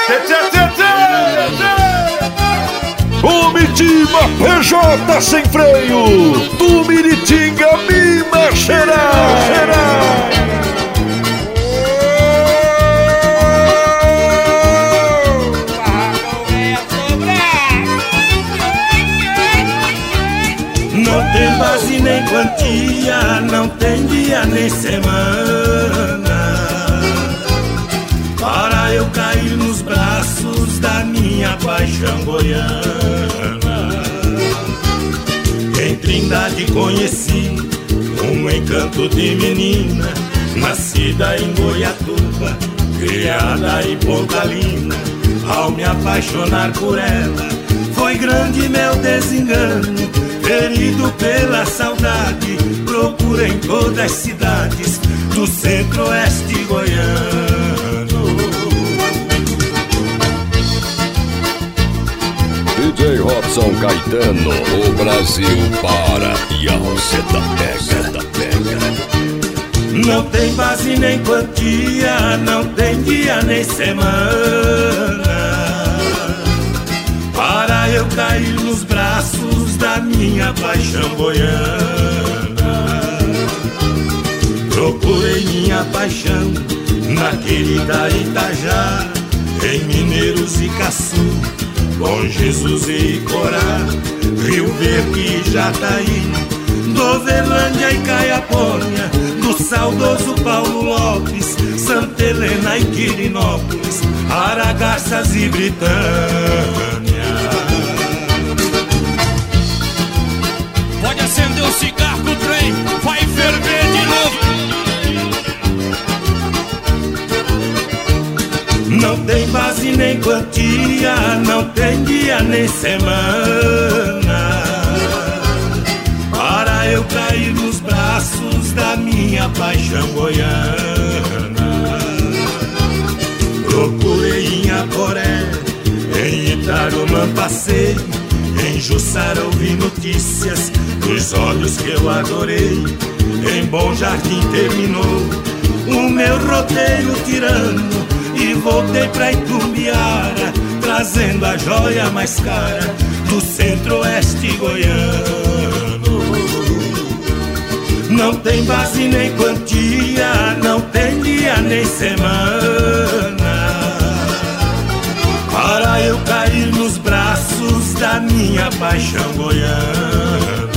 Comitiva PJ sem freio, do Miritinga Minas Gerais. Não tem base nem quantia, não tem dia nem semana, para eu cair nos braços da minha paixão goiana. Em Trindade conheci um encanto de menina, nascida em Goiatuba, criada em Pontalina. Ao me apaixonar por ela, foi grande meu desengano. Ferido pela saudade, procura em todas as cidades do centro-oeste goiano. DJ Robson Caetano, o Brasil para e a Roseta pega. Não tem base nem quantia, não tem dia nem semana, para eu cair nos braços da minha paixão goiana. Procurei minha paixão na querida Itajá, em Mineiros e Caçu, Bom Jesus e Corá, Rio Verde e Jataí, Doverlândia e Caiapônia, do saudoso Paulo Lopes, Santa Helena e Quirinópolis, Aragarças e Britânia. Pode acender o cigarro do trem, vai ferver de novo. Não tem base nem quantia, não tem dia nem semana, para eu cair nos braços da minha paixão goiana. Procurei em Aporé, em Itarumã passei, em Jussara ouvi notícias dos olhos que eu adorei. Em Bom Jardim terminou o meu roteiro tirano, e voltei pra Itumbiara, trazendo a joia mais cara do centro-oeste goiano. Não tem base nem quantia, não tem dia nem semana, para eu cair nos braços da minha paixão goiana.